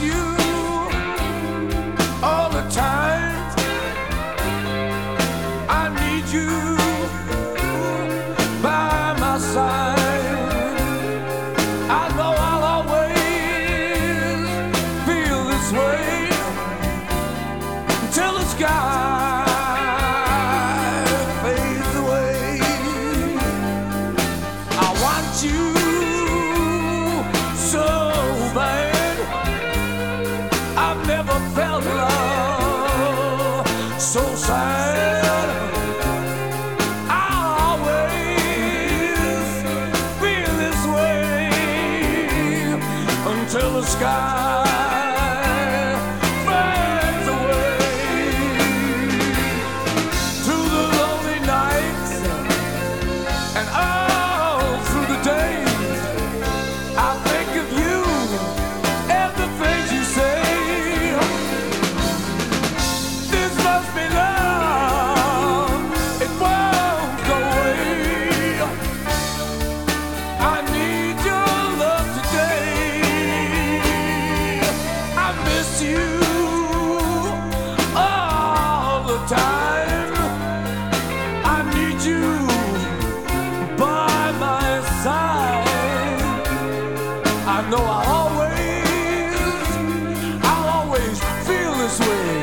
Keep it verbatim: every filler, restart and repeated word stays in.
you all the time. I need you by my side. I know I'll always feel this way until the sky fades away. I want you so bad. I've never felt love so sad. I always feel this way until the sky fades away. Through the lonely nights and all through the days, I think of you and the things you say. This must be love, it won't go away. I need your love today. I miss you all the time. I need you by my side. I know I'll always, I'll always feel this way